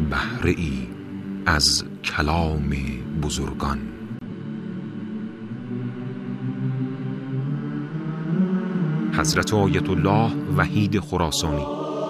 بهره ای از کلام بزرگان. حضرت آیت الله وحید خراسانی.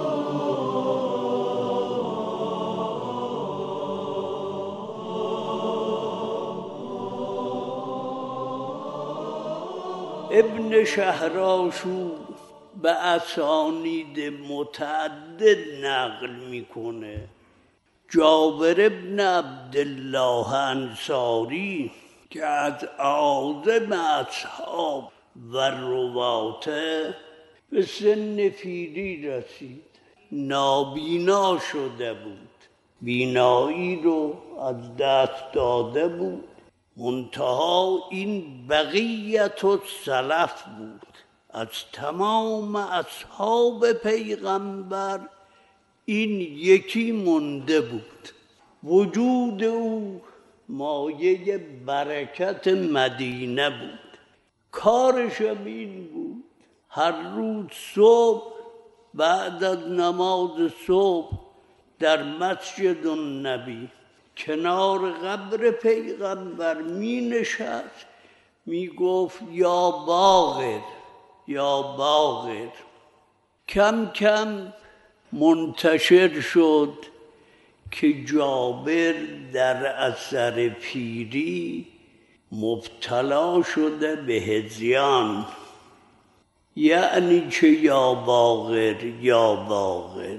ابن شهرآشوب به اسانید متعدد نقل میکنه. جابر ابن عبدالله انصاری که از اعاظم اصحاب و رواته به سن پیری رسید، نابینا شده بود، بینایی رو از دست داده بود، منتها این بقیت السلف بود. از تمام اصحاب پیغمبر این یکی مونده بود. وجود او مایه برکت مدینه بود. کارش این بود هر روز صبح بعد از نماز صبح در مسجد النبی کنار قبر پیغمبر می نشست، می گفت یا باقر یا باقر. کم کم منتشر شد که جابر در اثر پیری مبتلا شده به هذیان، یعنی چه یا باقر یا باقر.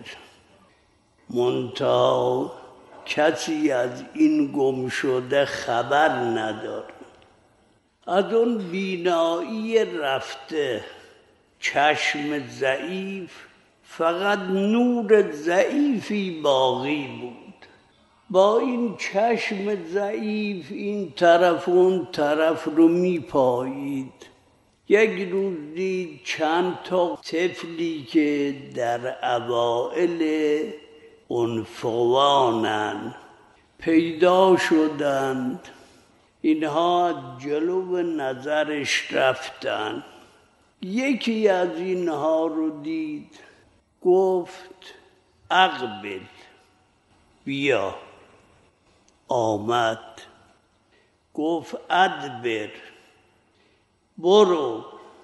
منتها کسی از این گم شده خبر نداره. از اون بینایی رفته، چشم ضعیف، فقط نور ضعیفی باقی بود. با این چشم ضعیف این طرف و اون طرف رو میپایید. یک روز دید چند تا طفلی که در اوائل عنفوانن پیدا شدند. اینها جلو نظرش رفتن. یکی از اینها رو دید، گفت اقبل، بیا. آمد. گفت ادبر، برو.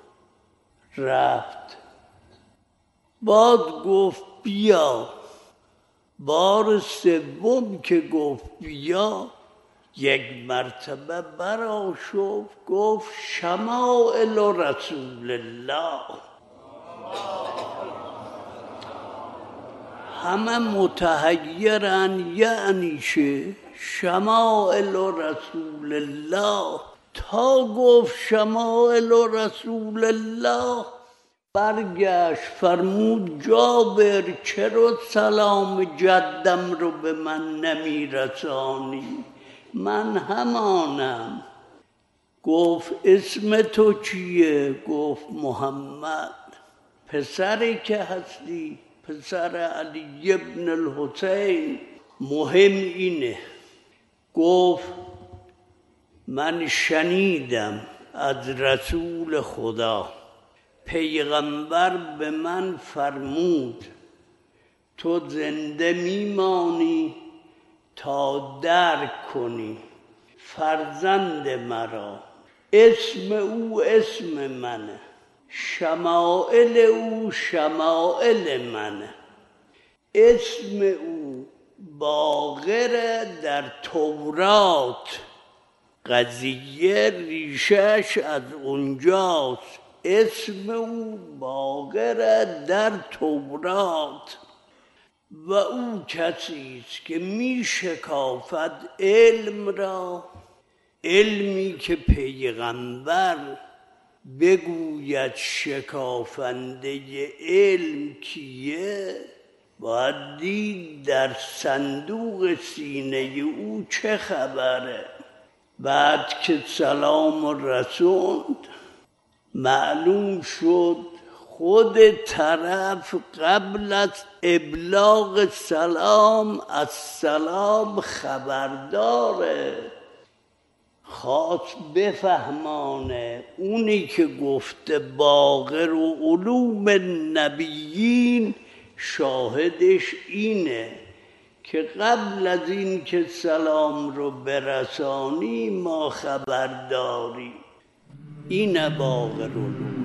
رفت. بعد گفت بیا. بار سوم که گفت بیا، یک مرتبه برآشفت، گفت شمائل رسول الله. همه متحیرن، یعنی چه؟ شمائل رسول الله. تا گفت شمائل رسول الله برگشت فرمود جابر چرا سلام جدم رو به من نمیرسانی؟ من همانم. گفت اسم تو چیه؟ گفت محمد. پسری که هستی پسر علی ابن الحسین. مهم اینه. گفت من شنیدم از رسول خدا، پیغمبر به من فرمود تو زنده میمانی تا درک کنی فرزند مرا. اسم او اسم منه، شمائل او شمائل منه. اسم او باقر در تورات، قضیه ریشش از اونجاست. اسم او باقر در تورات و او کسی است که می شکافد علم را، علمی که پیغمبر بگوید شکافنده علم کیه، باید دید در صندوق سینه او چه خبره. بعد که سلام رسوند معلوم شد خود طرف قبل از ابلاغ سلام از سلام خبرداره، خواست بفهمانه اونی که گفته باقر و علوم نبیین شاهدش اینه که قبل از این که سلام رو برسانی ما خبر داریم. این باقر العلوم.